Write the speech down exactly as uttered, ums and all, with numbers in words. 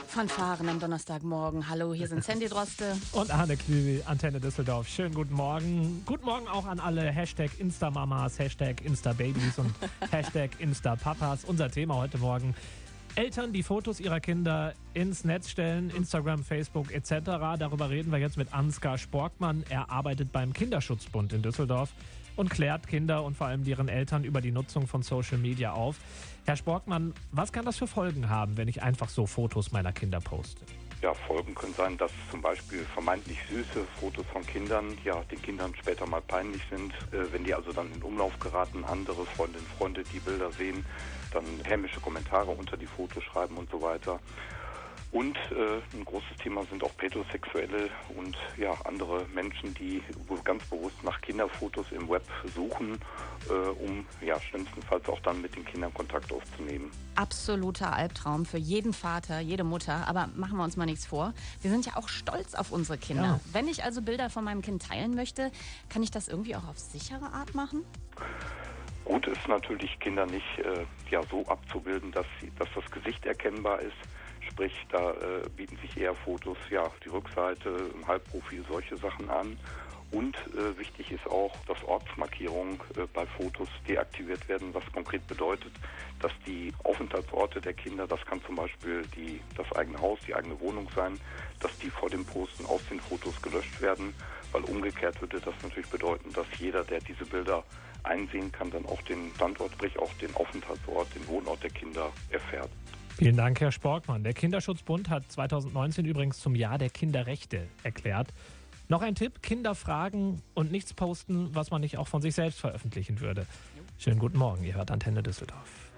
Fanfaren am Donnerstagmorgen. Hallo, hier sind Sandy Droste. Und Arne Klüvi, Antenne Düsseldorf. Schönen guten Morgen. Guten Morgen auch an alle Hashtag Instamamas, Hashtag Instababys und Hashtag Instapapas. Unser Thema heute Morgen: Eltern, die Fotos ihrer Kinder ins Netz stellen, Instagram, Facebook et cetera. Darüber reden wir jetzt mit Ansgar Sporkmann. Er arbeitet beim Kinderschutzbund in Düsseldorf und klärt Kinder und vor allem deren Eltern über die Nutzung von Social Media auf. Herr Sporkmann, was kann das für Folgen haben, wenn ich einfach so Fotos meiner Kinder poste? Ja, Folgen können sein, dass zum Beispiel vermeintlich süße Fotos von Kindern ja den Kindern später mal peinlich sind. Äh, wenn die also dann in Umlauf geraten, andere Freundinnen und Freunde die Bilder sehen, dann hämische Kommentare unter die Fotos schreiben und so weiter. Und äh, ein großes Thema sind auch Pädosexuelle und ja andere Menschen, die ganz bewusst nach Kinderfotos im Web suchen, äh, um ja schlimmstenfalls auch dann mit den Kindern Kontakt aufzunehmen. Absoluter Albtraum für jeden Vater, jede Mutter. Aber machen wir uns mal nichts vor. Wir sind ja auch stolz auf unsere Kinder. Ja. Wenn ich also Bilder von meinem Kind teilen möchte, kann ich das irgendwie auch auf sichere Art machen? Gut ist natürlich, Kinder nicht äh, ja so abzubilden, dass, sie, dass das Gesicht erkennbar ist. Sprich, da äh, bieten sich eher Fotos, ja, die Rückseite, im Halbprofil, solche Sachen an. Und äh, wichtig ist auch, dass Ortsmarkierungen äh, bei Fotos deaktiviert werden, was konkret bedeutet, dass die Aufenthaltsorte der Kinder, das kann zum Beispiel die, das eigene Haus, die eigene Wohnung sein, dass die vor dem Posten aus den Fotos gelöscht werden, weil umgekehrt würde das natürlich bedeuten, dass jeder, der diese Bilder einsehen kann, dann auch den Standort, sprich auch den Aufenthaltsort, den Wohnort der Kinder erfährt. Vielen Dank, Herr Sporkmann. Der Kinderschutzbund hat zwanzig neunzehn übrigens zum Jahr der Kinderrechte erklärt. Noch ein Tipp: Kinder fragen und nichts posten, was man nicht auch von sich selbst veröffentlichen würde. Schönen guten Morgen, ihr hört Antenne Düsseldorf.